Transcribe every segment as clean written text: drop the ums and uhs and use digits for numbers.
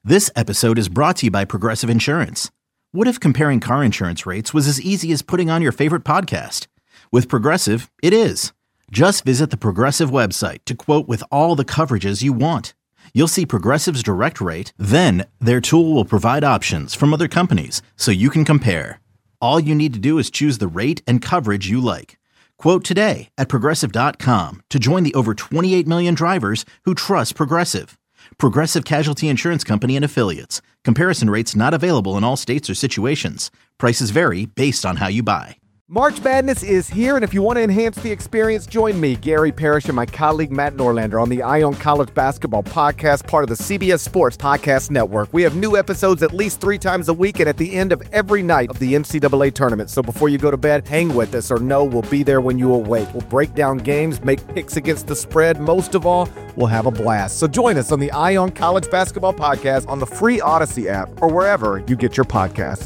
This episode is brought to you by Progressive Insurance. What if comparing car insurance rates was as easy as putting on your favorite podcast? With Progressive, it is. Just visit the Progressive website to quote with all the coverages you want. You'll see Progressive's direct rate, then their tool will provide options from other companies so you can compare. All you need to do is choose the rate and coverage you like. Quote today at Progressive.com to join the over 28 million drivers who trust Progressive. Progressive Casualty Insurance Company and Affiliates. Comparison rates not available in all states or situations. Prices vary based on how you buy. March Madness is here, and if you want to enhance the experience, join me, Gary Parrish, and my colleague Matt Norlander on the Eye on College Basketball Podcast, part of the CBS Sports Podcast Network. We have new episodes at least 3 times a week and at the end of every night of the NCAA tournament. So before you go to bed, hang with us or know we'll be there when you awake. We'll break down games, make picks against the spread. Most of all, we'll have a blast. So join us on the Eye on College Basketball Podcast on the free Odyssey app or wherever you get your podcasts.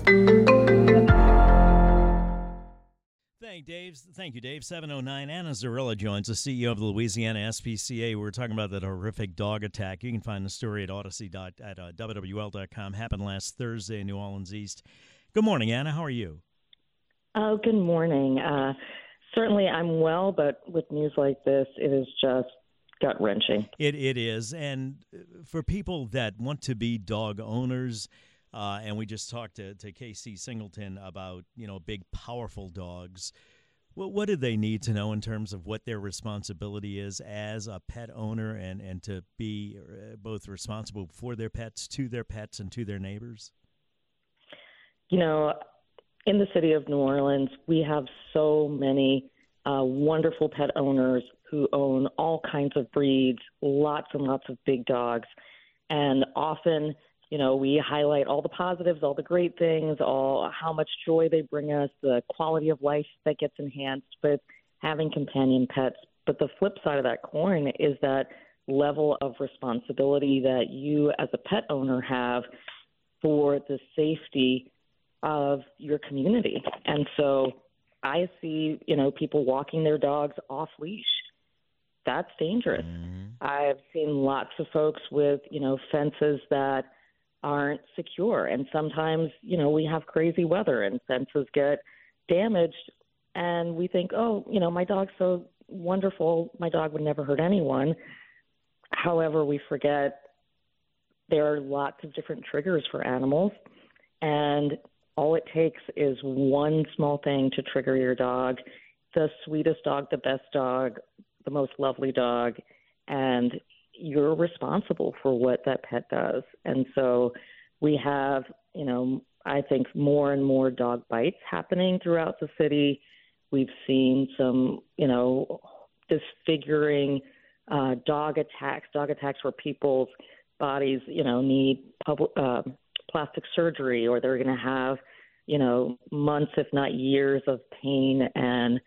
Thank you, Dave. 7:09. Anna Zarilla joins us, CEO of the Louisiana SPCA. We're talking about that horrific dog attack. You can find the story at WWL.com. Happened last Thursday in New Orleans East. Good morning, Anna. How are you? Oh, good morning. Certainly I'm well, but with news like this, it is just gut-wrenching. It is. And for people that want to be dog owners, and we just talked to Casey Singleton about, big, powerful dogs. What do they need to know in terms of what their responsibility is as a pet owner and to be both responsible for their pets, to their pets, and to their neighbors? In the city of New Orleans, we have so many wonderful pet owners who own all kinds of breeds, lots and lots of big dogs, and often we highlight all the positives, all the great things, all how much joy they bring us, the quality of life that gets enhanced with having companion pets. But the flip side of that coin is that level of responsibility that you as a pet owner have for the safety of your community. And so I see, people walking their dogs off leash. That's dangerous. Mm-hmm. I've seen lots of folks with, fences that aren't secure. And sometimes, we have crazy weather and fences get damaged and we think, my dog's so wonderful, my dog would never hurt anyone. However, we forget there are lots of different triggers for animals, and all it takes is one small thing to trigger your dog, the sweetest dog, the best dog, the most lovely dog, and you're responsible for what that pet does. And so we have, I think more and more dog bites happening throughout the city. We've seen some, disfiguring dog attacks where people's bodies, need plastic surgery, or they're going to have, months, if not years of pain and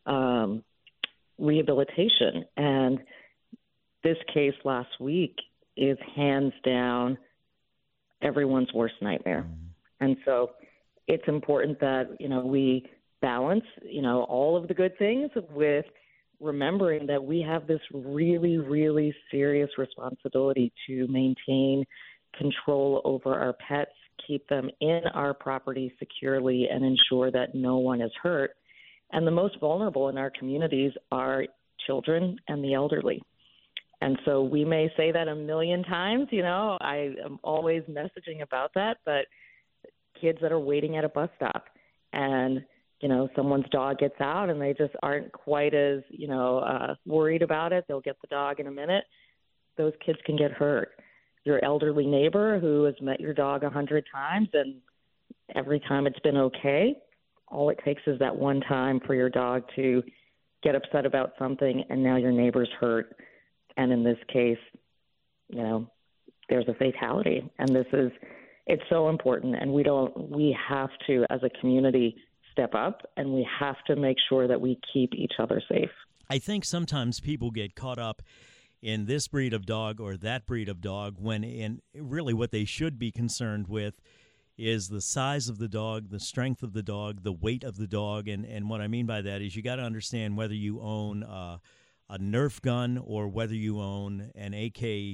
rehabilitation. And this case last week is hands down everyone's worst nightmare. And so it's important that, we balance, all of the good things with remembering that we have this really, really serious responsibility to maintain control over our pets, keep them in our property securely, and ensure that no one is hurt. And the most vulnerable in our communities are children and the elderly. And so we may say that a million times, I am always messaging about that, but kids that are waiting at a bus stop and, someone's dog gets out and they just aren't quite as, worried about it. They'll get the dog in a minute. Those kids can get hurt. Your elderly neighbor who has met your dog 100 times and every time it's been okay, all it takes is that one time for your dog to get upset about something and now your neighbor's hurt. And in this case, there's a fatality. And it's so important. And we have to, as a community, step up, and we have to make sure that we keep each other safe. I think sometimes people get caught up in this breed of dog or that breed of dog when in really what they should be concerned with is the size of the dog, the strength of the dog, the weight of the dog. And what I mean by that is you got to understand whether you own a Nerf gun or whether you own an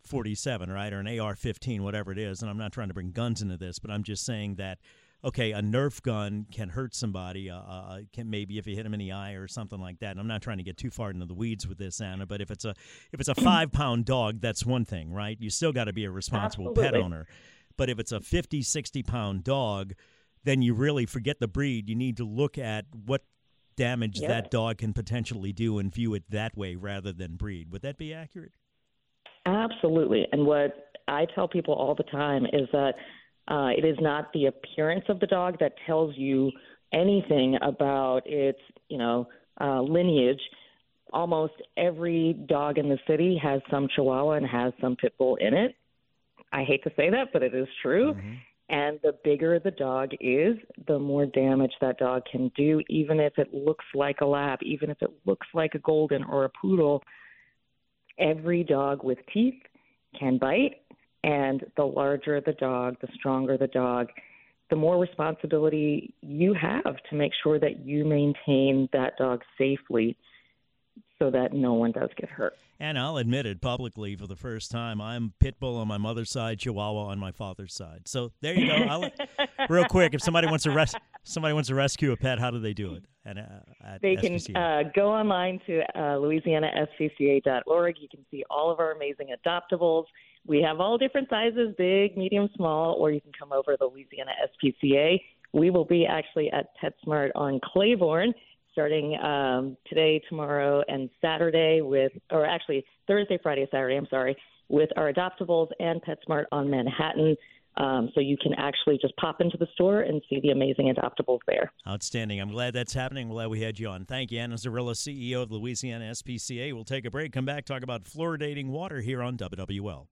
47, right, or an AR-15, whatever it is, and I'm not trying to bring guns into this, but I'm just saying that, okay, a Nerf gun can hurt somebody, can maybe if you hit him in the eye or something like that. And I'm not trying to get too far into the weeds with this, Anna, but if it's a 5-pound dog, that's one thing, right? You still got to be a responsible pet owner. But if it's a 50, 60-pound dog, then you really forget the breed. You need to look at what damage that dog can potentially do and view it that way rather than breed. Would that be accurate? Absolutely. And what I tell people all the time is that it is not the appearance of the dog that tells you anything about its, lineage. Almost every dog in the city has some Chihuahua and has some Pit Bull in it. I hate to say that, but it is true. Mm-hmm. And the bigger the dog is, the more damage that dog can do, even if it looks like a lab, even if it looks like a golden or a poodle. Every dog with teeth can bite. And the larger the dog, the stronger the dog, the more responsibility you have to make sure that you maintain that dog safely so that no one does get hurt. And I'll admit it publicly for the first time. I'm Pit Bull on my mother's side, Chihuahua on my father's side. So there you go. Real quick, if somebody wants to rescue a pet, how do they do it? They can go online to louisianaspca.org. You can see all of our amazing adoptables. We have all different sizes, big, medium, small, or you can come over to Louisiana SPCA. We will be actually at PetSmart on Claiborne starting today, tomorrow, and Saturday Thursday, Friday, Saturday, with our adoptables and PetSmart on Manhattan. So you can actually just pop into the store and see the amazing adoptables there. Outstanding. I'm glad that's happening. I'm glad we had you on. Thank you, Anna Zarilla, CEO of Louisiana SPCA. We'll take a break, come back, talk about fluoridating water here on WWL.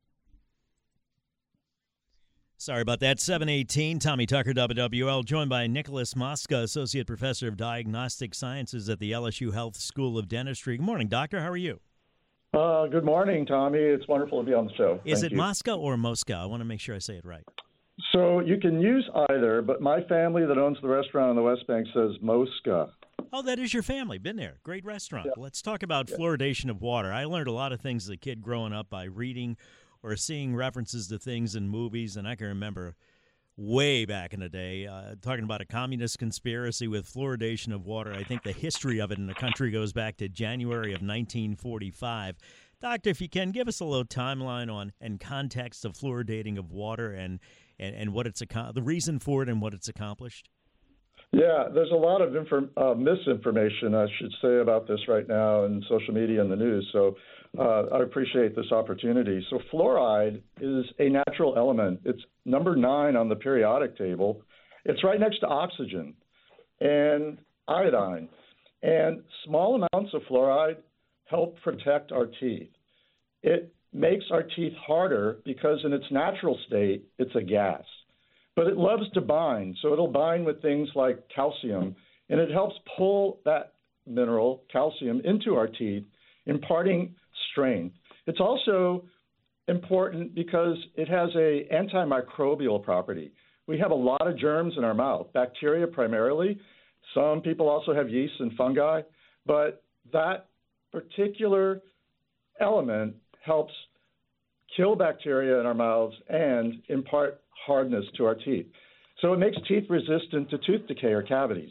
Sorry about that. 7:18, Tommy Tucker, WWL, joined by Nicholas Mosca, Associate Professor of Diagnostic Sciences at the LSU Health School of Dentistry. Good morning, Doctor. How are you? Good morning, Tommy. It's wonderful to be on the show. Is it Mosca or Mosca? I want to make sure I say it right. So you can use either, but my family that owns the restaurant on the West Bank says Mosca. Oh, that is your family. Been there. Great restaurant. Yeah. Let's talk about fluoridation of water. I learned a lot of things as a kid growing up by reading or seeing references to things in movies, and I can remember way back in the day talking about a communist conspiracy with fluoridation of water. I think the history of it in the country goes back to January of 1945. Doctor, if you can, give us a little timeline on and context of fluoridating of water and what it's the reason for it and what it's accomplished. Yeah, there's a lot of misinformation, I should say, about this right now in social media and the news. So I appreciate this opportunity. So fluoride is a natural element. It's number 9 on the periodic table. It's right next to oxygen and iodine. And small amounts of fluoride help protect our teeth. It makes our teeth harder because in its natural state, it's a gas. But it loves to bind, so it'll bind with things like calcium, and it helps pull that mineral, calcium, into our teeth, imparting strength. It's also important because it has an antimicrobial property. We have a lot of germs in our mouth, bacteria primarily. Some people also have yeast and fungi, but that particular element helps kill bacteria in our mouths and impart hardness to our teeth. So it makes teeth resistant to tooth decay or cavities.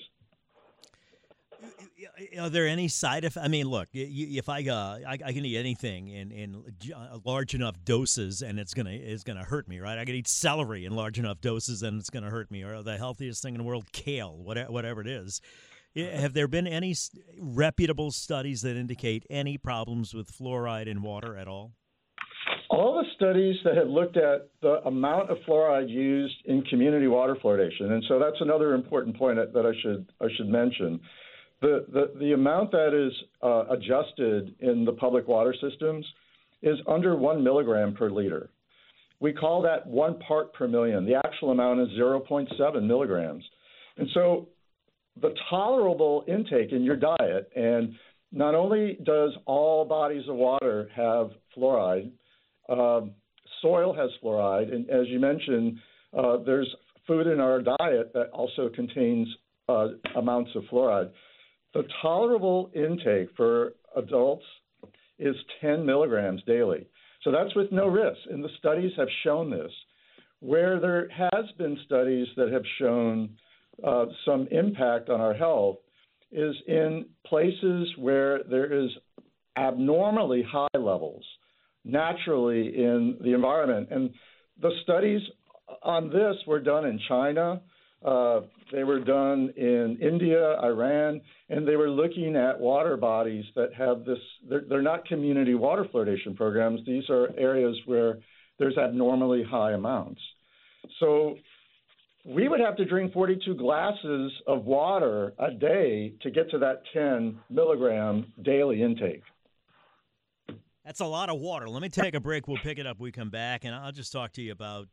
Are there any side effects? I mean, look, if I can eat anything in large enough doses and it's gonna hurt me, right? I can eat celery in large enough doses and it's gonna hurt me, or the healthiest thing in the world, kale, whatever it is. Have there been any reputable studies that indicate any problems with fluoride in water at all? All the studies that have looked at the amount of fluoride used in community water fluoridation, and so that's another important point that I should mention. The amount that is adjusted in the public water systems is under 1 milligram per liter. We call that 1 part per million. The actual amount is 0.7 milligrams. And so the tolerable intake in your diet, and not only does all bodies of water have fluoride, soil has fluoride, and as you mentioned, there's food in our diet that also contains amounts of fluoride. The tolerable intake for adults is 10 milligrams daily. So that's with no risk. And the studies have shown this. Where there has been studies that have shown some impact on our health is in places where there is abnormally high levels naturally in the environment. And the studies on this were done in China. They were done in India, Iran, and they were looking at water bodies that have this. They're not community water fluoridation programs. These are areas where there's abnormally high amounts. So we would have to drink 42 glasses of water a day to get to that 10 milligram daily intake. That's a lot of water. Let me take a break. We'll pick it up. We come back, and I'll just talk to you about,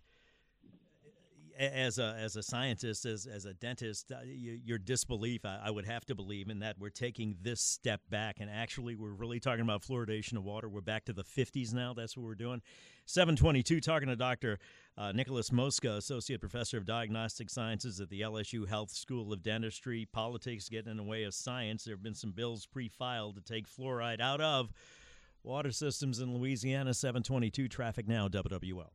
as a scientist, as a dentist, your disbelief. I would have to believe in that we're taking this step back, and actually we're really talking about fluoridation of water. We're back to the 50s now. That's what we're doing. 722, talking to Dr. Nicholas Mosca, Associate Professor of Diagnostic Sciences at the LSU Health School of Dentistry. Politics getting in the way of science. There have been some bills pre-filed to take fluoride out of water systems in Louisiana. 722, traffic now, WWL.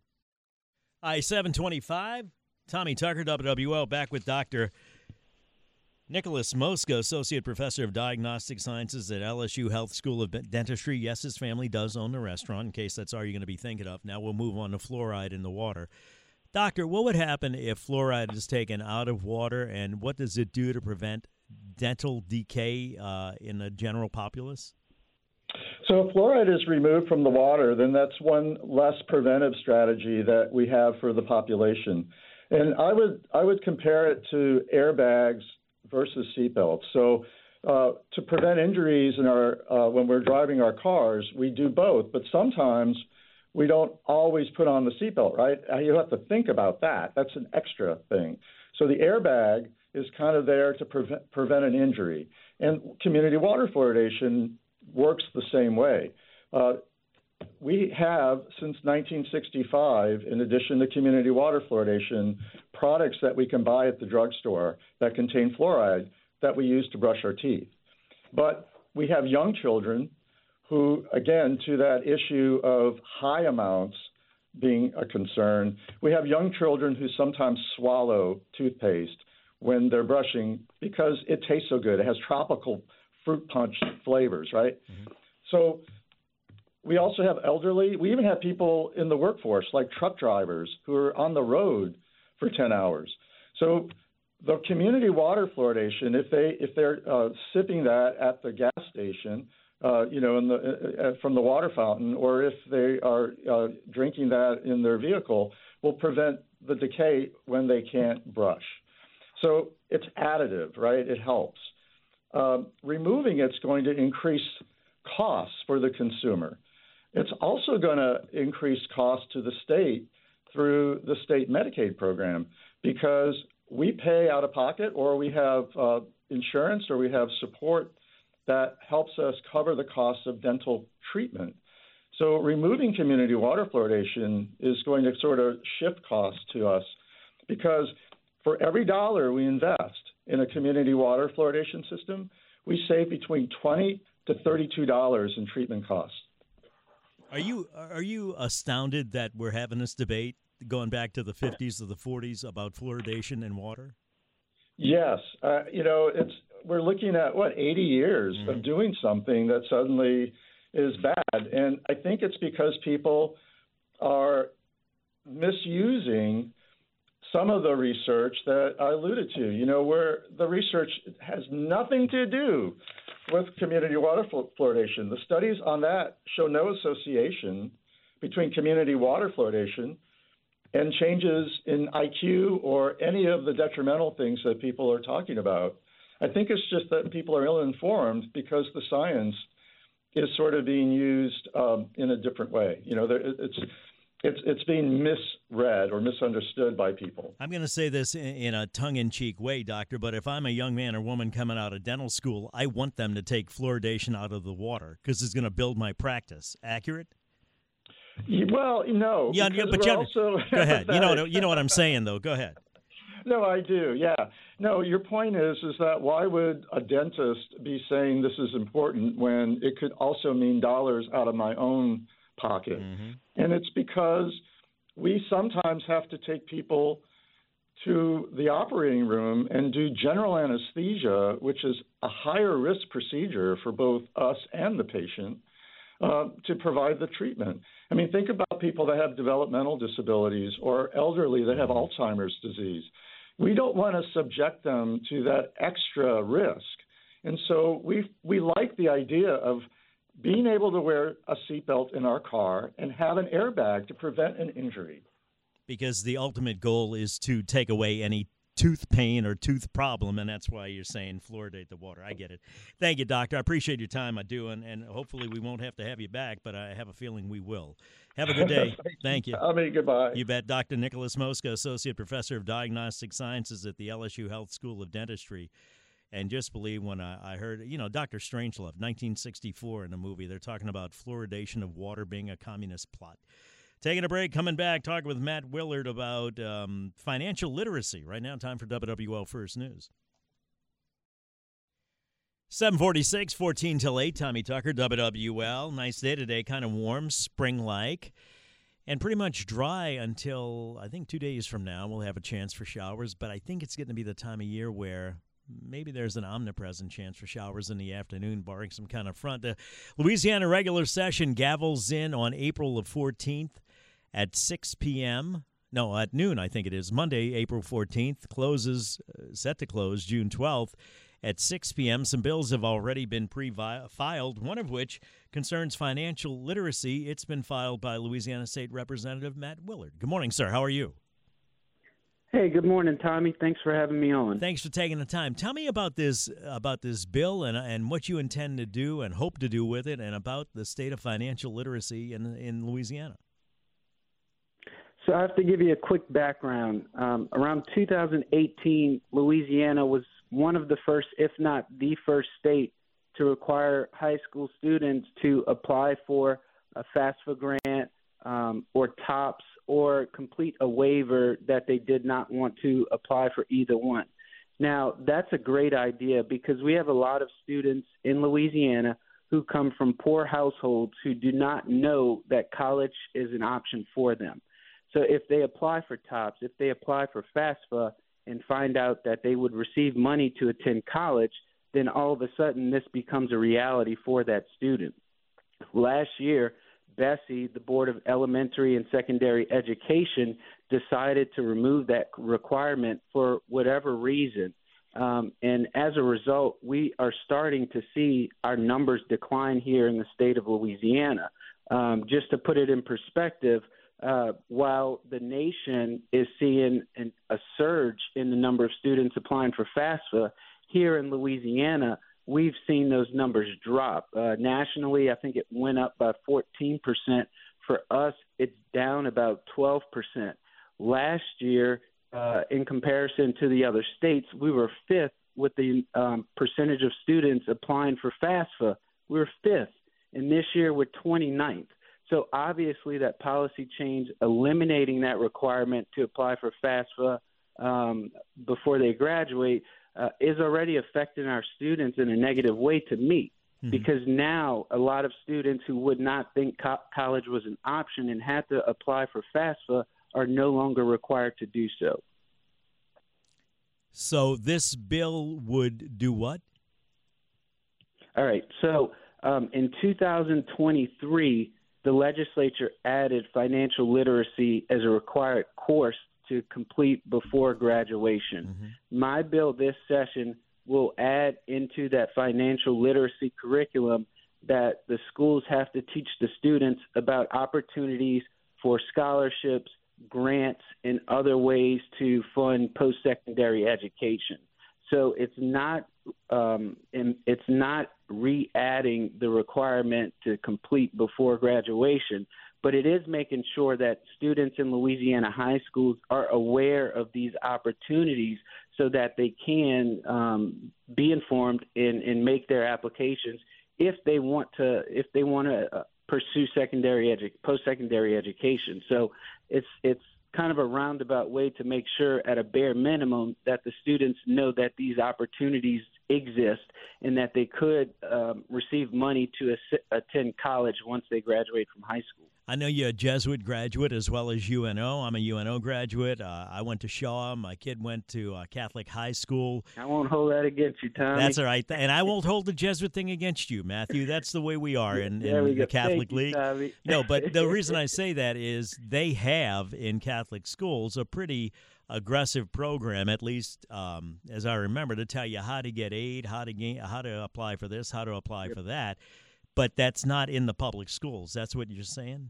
I-725. Tommy Tucker, WWL, back with Dr. Nicholas Mosca, Associate Professor of Diagnostic Sciences at LSU Health School of Dentistry. Yes, his family does own the restaurant, in case that's all you're going to be thinking of. Now we'll move on to fluoride in the water. Doctor, what would happen if fluoride is taken out of water, and what does it do to prevent dental decay in the general populace? So if fluoride is removed from the water, then that's one less preventive strategy that we have for the population. And I would compare it to airbags versus seatbelts. So to prevent injuries in our when we're driving our cars, we do both. But sometimes we don't always put on the seatbelt, right? You have to think about that. That's an extra thing. So the airbag is kind of there to prevent an injury. And community water fluoridation works the same way. We have, since 1965, in addition to community water fluoridation, products that we can buy at the drugstore that contain fluoride that we use to brush our teeth. But we have young children who, again, to that issue of high amounts being a concern, we have young children who sometimes swallow toothpaste when they're brushing because it tastes so good. It has tropical fruit punch flavors, right? Mm-hmm. So we also have elderly. We even have people in the workforce, like truck drivers, who are on the road for 10 hours. So the community water fluoridation, if they're sipping that at the gas station, from the water fountain, or if they are drinking that in their vehicle, will prevent the decay when they can't brush. So it's additive, right? It helps. Removing it's going to increase costs for the consumer. It's also going to increase costs to the state through the state Medicaid program because we pay out of pocket, or we have insurance, or we have support that helps us cover the cost of dental treatment. So removing community water fluoridation is going to sort of shift costs to us because for every dollar we invest in a community water fluoridation system, we save between $20 to $32 in treatment costs. Are you astounded that we're having this debate going back to the 50s or the 40s about fluoridation in water? Yes. We're looking at, 80 years of doing something that suddenly is bad. And I think it's because people are misusing some of the research that I alluded to, where the research has nothing to do with community water fluoridation. The studies on that show no association between community water fluoridation and changes in IQ or any of the detrimental things that people are talking about. I think it's just that people are ill-informed because the science is sort of being used in a different way. It's being misread or misunderstood by people. I'm going to say this in a tongue-in-cheek way, doctor, but if I'm a young man or woman coming out of dental school, I want them to take fluoridation out of the water because it's going to build my practice. Accurate? Well, no. Yeah, but go ahead. You know what I'm saying, though. Go ahead. No, I do. Yeah. No, your point is that why would a dentist be saying this is important when it could also mean dollars out of my own pocket. And it's because we sometimes have to take people to the operating room and do general anesthesia, which is a higher risk procedure for both us and the patient, to provide the treatment. I mean, think about people that have developmental disabilities or elderly that have Alzheimer's disease. We don't want to subject them to that extra risk. And so we like the idea of being able to wear a seatbelt in our car and have an airbag to prevent an injury. Because the ultimate goal is to take away any tooth pain or tooth problem, and that's why you're saying fluoridate the water. I get it. Thank you, Doctor. I appreciate your time. I do, and hopefully we won't have to have you back, but I have a feeling we will. Have a good day. Thank you. I mean, goodbye. You bet. Dr. Nicholas Mosca, Associate Professor of Diagnostic Sciences at the LSU Health School of Dentistry. And just believe when I heard, Dr. Strangelove, 1964 in the movie, they're talking about fluoridation of water being a communist plot. Taking a break, coming back, talking with Matt Willard about financial literacy. Right now, time for WWL First News. 7:46, 14 till 8, Tommy Tucker, WWL. Nice day today, kind of warm, spring-like, and pretty much dry until, I think, 2 days from now. We'll have a chance for showers, but I think it's going to be the time of year where maybe there's an omnipresent chance for showers in the afternoon, barring some kind of front. The Louisiana regular session gavels in on April the 14th at 6 p.m. No, at noon, I think it is. Monday, April 14th, closes, set to close June 12th at 6 p.m. Some bills have already been pre-filed, one of which concerns financial literacy. It's been filed by Louisiana State Representative Matt Willard. Good morning, sir. How are you? Hey, good morning, Tommy. Thanks for having me on. Thanks for taking the time. Tell me about this bill and what you intend to do and hope to do with it, and about the state of financial literacy in Louisiana. So I have to give you a quick background. Around 2018, Louisiana was one of the first, if not the first state, to require high school students to apply for a FAFSA grant or TOPS, or complete a waiver that they did not want to apply for either one. Now, that's a great idea because we have a lot of students in Louisiana who come from poor households who do not know that college is an option for them. So if they apply for TOPS, if they apply for FAFSA and find out that they would receive money to attend college, then all of a sudden this becomes a reality for that student. Last year, Bessie, the Board of Elementary and Secondary Education, decided to remove that requirement for whatever reason. And as a result, we are starting to see our numbers decline here in the state of Louisiana. Just to put it in perspective, while the nation is seeing a surge in the number of students applying for FAFSA, here in Louisiana, we've seen those numbers drop. Nationally, I think it went up by 14%. For us, it's down about 12%. Last year, in comparison to the other states, we were fifth with the percentage of students applying for FAFSA. We were fifth. And this year, we're 29th. So obviously that policy change, eliminating that requirement to apply for FAFSA before they graduate, is already affecting our students in a negative way to me, because now a lot of students who would not think college was an option and had to apply for FAFSA are no longer required to do so. So this bill would do what? All right. So in 2023, the legislature added financial literacy as a required course to complete before graduation. My bill this session will add into that financial literacy curriculum that the schools have to teach the students about opportunities for scholarships, grants, and other ways to fund post-secondary education. So it's not re-adding the requirement to complete before graduation, but it is making sure that students in Louisiana high schools are aware of these opportunities so that they can be informed and make their applications if they want to pursue post-secondary education. So it's kind of a roundabout way to make sure at a bare minimum that the students know that these opportunities exist and that they could receive money to attend college once they graduate from high school. I know you're a Jesuit graduate as well as UNO. I'm a UNO graduate. I went to Shaw. My kid went to Catholic high school. I won't hold that against you, Tommy. That's all right. And I won't hold the Jesuit thing against you, Matthew. That's the way we are in the Catholic League. No, but the reason I say that is they have in Catholic schools a pretty aggressive program, at least as I remember, to tell you how to get aid, how to apply for this, how to apply for that. But that's not in the public schools. That's what you're saying?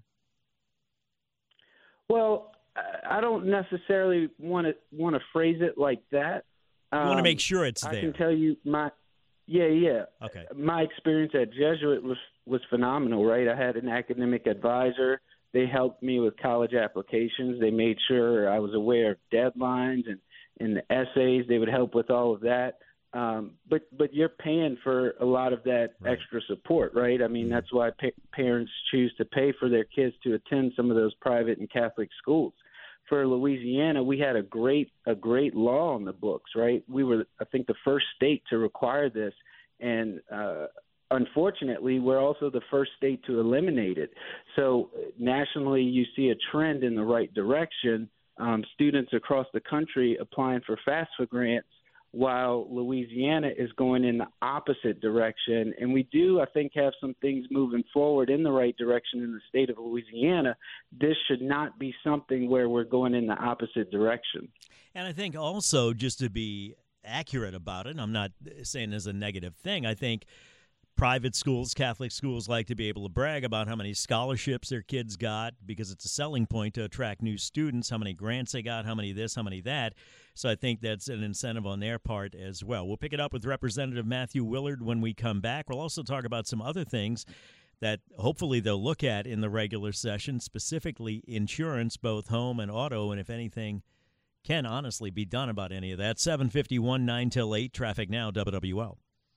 Well, I don't necessarily want to phrase it like that. You want to make sure it's there. I can tell you Okay. My experience at Jesuit was phenomenal, right? I had an academic advisor. They helped me with college applications. They made sure I was aware of deadlines and the essays. They would help with all of that. But you're paying for a lot of that extra support, right? I mean, that's why parents choose to pay for their kids to attend some of those private and Catholic schools. For Louisiana, we had a great law on the books, right? We were, I think, the first state to require this, and unfortunately, we're also the first state to eliminate it. So nationally, you see a trend in the right direction. Students across the country applying for FAFSA grants, while Louisiana is going in the opposite direction. And we do, I think, have some things moving forward in the right direction in the state of Louisiana. This should not be something where we're going in the opposite direction. And I think also, just to be accurate about it, I'm not saying there's a negative thing, I think private schools, Catholic schools, like to be able to brag about how many scholarships their kids got because it's a selling point to attract new students, how many grants they got, how many this, how many that. So I think that's an incentive on their part as well. We'll pick it up with Representative Matthew Willard when we come back. We'll also talk about some other things that hopefully they'll look at in the regular session, specifically insurance, both home and auto, and if anything can honestly be done about any of that. 7:51, 9 till 8, traffic now, WWL.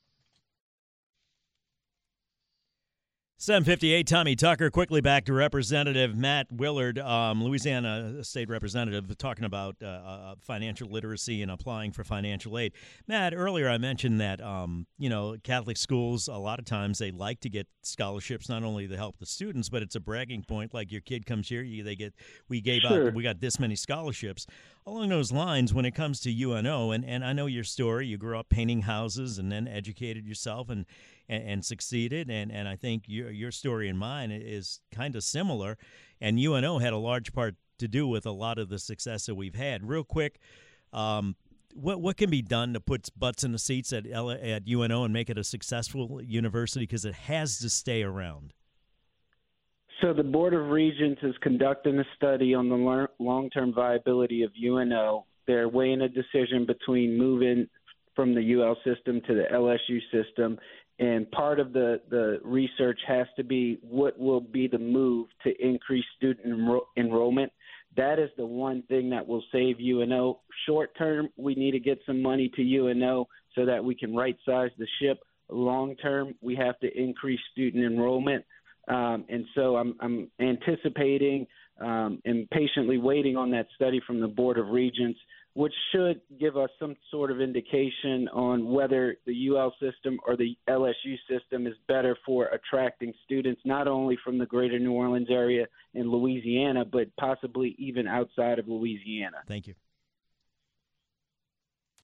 7:58, Tommy Tucker. Quickly back to Representative Matt Willard, Louisiana State Representative, talking about financial literacy and applying for financial aid. Matt, earlier I mentioned that, Catholic schools, a lot of times they like to get scholarships, not only to help the students, but it's a bragging point. Like your kid comes here, we got this many scholarships. Along those lines, when it comes to UNO, and I know your story, you grew up painting houses and then educated yourself and succeeded, and I think your story and mine is kind of similar, and UNO had a large part to do with a lot of the success that we've had. Real quick, what can be done to put butts in the seats at UNO and make it a successful university, because it has to stay around? So the Board of Regents is conducting a study on the long-term viability of UNO. They're weighing a decision between moving from the UL system to the LSU system, and part of the research has to be what will be the move to increase student enrollment. That is the one thing that will save UNO. Short term, we need to get some money to UNO so that we can right-size the ship. Long term, we have to increase student enrollment. And so I'm anticipating and patiently waiting on that study from the Board of Regents, which should give us some sort of indication on whether the UL system or the LSU system is better for attracting students, not only from the greater New Orleans area in Louisiana, but possibly even outside of Louisiana. Thank you.